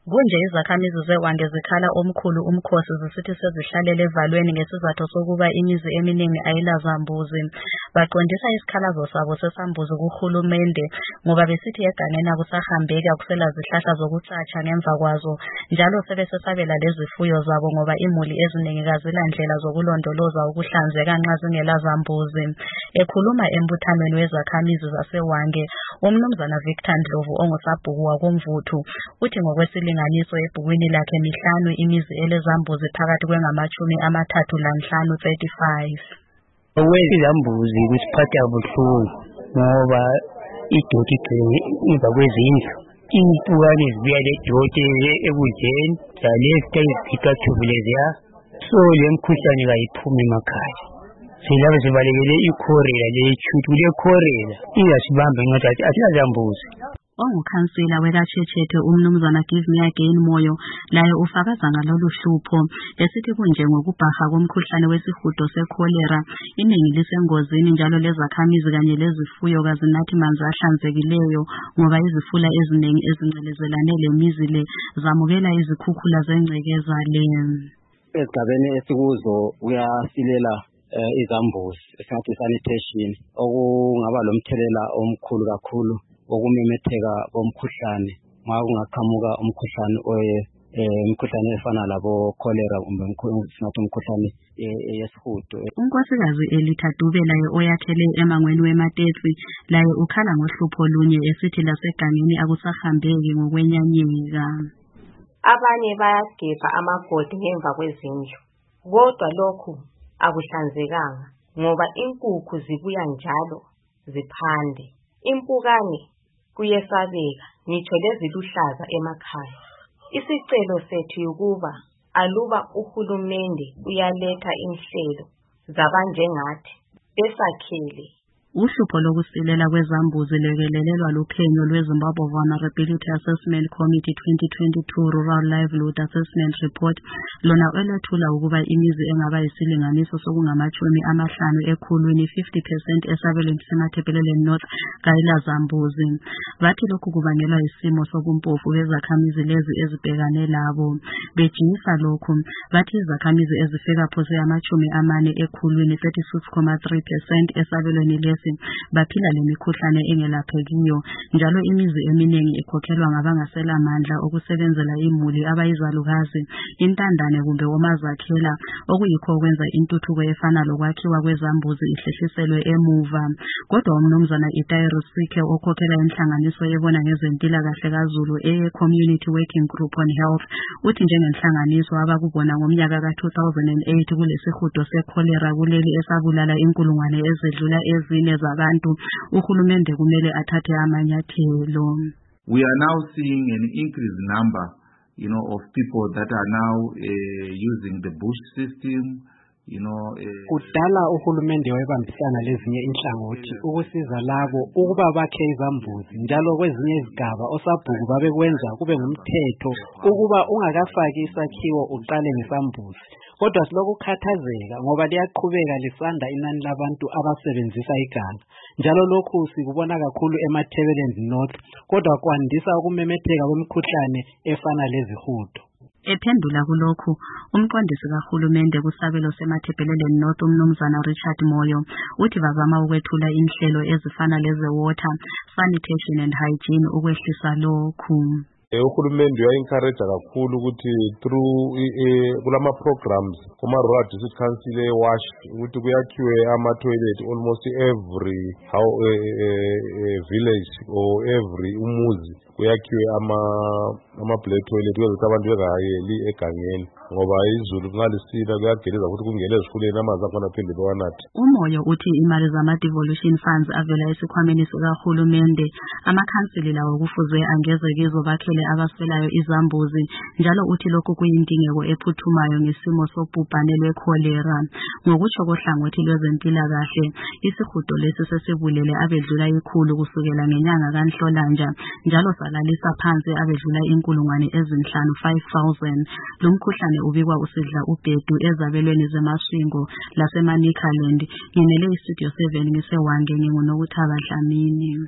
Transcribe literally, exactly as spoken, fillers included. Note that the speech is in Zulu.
Kunje izakhamizi zeWange zikhala omkhulu umkhosi zisithi sezihlalele evalweni ngesizathu sokuba imizi eminingi ayilazambuzi. Baqondisa isikhalazo sabo sesambuzi kuhulumende ngoba besithi egangeni akusahambeki, akusela zihlahla zokucatsha ngemva kwazo, njalo sebesesabela lezifuyo zabo ngoba imuli eziningi kazila ndlela zokulondoloza ukuhlanzeka nxa zingelazambuzi. Ekhuluma embuthanweni wezakhamizi zaseWange, umnumzana Victor Ndlovu ongusabhuku wakoMvuthu uthi ngokwesilinganiso ebhukwini lakhe mihlanu imizi elezambuzi phakathi kwengamachumi amathathu lanhlanu thirty-five. Okwezambuzi kusiphatha buhlungu ngoba idoti igcine emva kwezindlu, impukane zibuya ledoti ekudleni zalefta izipikathube leziya, so le mkhuhlane kayiphumi emakhaya. Silabe sibalekele ikhorela leyithuthi kule khorela iyasibamba ngathi asiyazambuzi. Ongukhansela wekaChechethe umnumzana Give Me Again Moyo laye ufakaza ngalolu hlupho esithi kunje ngokubhaha komkhuhlane wesihudo sekholera iningi lisengozini njalo lezakhamizi kanye lezifuyo kazinathi manzi ahlanzekileyo ngoba izifula eziningi ezingcelezelane lemizi le zamukela izikhukhula zengcekeza le. Esigabeni esikuzo uyasilela izambuzi esingathi sanitation okungaba lomthelela omkhulu kakhulu okumemetheka komkhuhlane ma kungaqhamuka umkhuhlane oye umkhuhlane efana labo cholera kumbe singathi umkhuhlane yesihudo. Unkosikazi Elitha Dube laye oyakhele emangweni weMatetsi laye ukhala ngohlupho lunye esithi lasegangeni akusahambeki ngokwenyanyeka. Abanye bayagebha amagodi ngemva kwezindlu, kodwa lokhu akuhlanzekanga ngoba inkukhu zibuya njalo ziphande, impukane kuyesabeka ngitsho leziluhlaza emakhaya. Isicelo sethu ukuba aluba uhulumende uyaletha inhlelo zabanjengathi besakhele. Uhlupho lokusilela kwezambuzi lekelelelwa luphenyo lweZimbabwe Vulnerability Assessment Committee twenty twenty-two Rural Livelihood Assessment Report lona elethula ukuba imizi engaba yisilinganiso sokungamachumi amahlanu ekhulwini fifty percent esabelweni seMatabeleland North kayilazambuzi. Bathi lokhu kubangelwa isimo sobumpofu bezakhamizi lezi ezibhekane labo. Bejinisa lokhu bathi izakhamizi ezifika phose amachumi amane ekhulwini thirty-six point three percent esabelweni lesi baphila lemikhuhlane engelaphekiyo njalo imizi eminingi ikhokhelwa ngabangasela mandla okusebenzela imuli abayizalukazi, intandane kumbe omazakhela okuyikho okwenza intuthuko efana lokwakhiwa kwezambuzi ihlehliselwe emuva. Kodwa umnumzana Itai Rusike okhokhela inhlanganiso ebona ngezempilakahle kaZulu eye Community Working Group on Health uthi njengenhlanganiso abakubona ngomnyaka ka two thousand eight kulesihudo sekholera kuleli esabulala inkulungwane ezedlula ezine zabantu, uhulumende kumele athathe amanyathelo. We are now seeing an increased number, you know, of people that are now uh, using the bush system. You know, kudala uhulumende wayebambisana lezinye inhlangothi ukusiza labo ukuba bakhe izambuzi, njalo kwezinye izigaba osabhuku babekwenza kube ngumthetho ukuba ungakafaki isakhiwo uqale ngesambuzi. Kodwa silokukhathazeka ngoba liyaqhubeka lisanda inani labantu abasebenzisa iganga, njalo lokhu sikubona kakhulu eMatabeleland North, kodwa kwandisa ukumemetheka kwemikhuhlane efana lezihudo. Ephendula kulokhu umqondisi kahulumende kusabelo seMatabeleland North umnumzana Richard Moyo uthi bazama ukwethula inhlelo ezifana leze water, sanitation and hygiene ukwehlisa lokhu. Uhulumende uya-encourage kakhulu ukuthi through kulama programs kuma rural district council eWash ukuthi kuyakhiwe ama-toilet almost every how a, a, a village or every umuzi kuyakhiwe ama ama black toilet ukuthi abantu bengayeli egangeni ngoba izulu ngalisina kuyageleza ukuthi kungene ezifuleni amanzi akhona phinde bewanathi. Umoyo uthi imali zama-devolution funds avela esikhwameni sikahulumende amakhansili lawo kufuze angeze kizo bakhele abaswelayo izambuzi, njalo uthi lokhu kuyinkinga ephuthumayo ngesimo sobhubhane lwekholera. Ngokutsho kohlangothi lwezempilakahle isihudo lesi sesibulele abedlula ikhulu kusukela ngenyanga kaNhlolanja njalo salalisa phansi abedlula inkulungwane ezinhlanu five thousand. Lo mkhuhlane ubikwa usidla ubhedu ezabelweni zemaswingo laseManikaland. Nginele istudio seven ngiseWange nginguNokuthaba Dlamini.